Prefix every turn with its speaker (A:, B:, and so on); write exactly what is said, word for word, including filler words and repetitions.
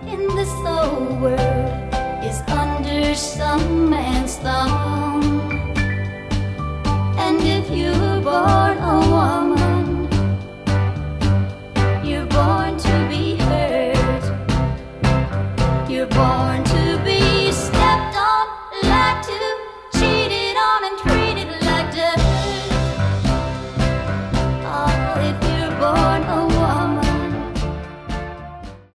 A: in this old world is under some man's thumb.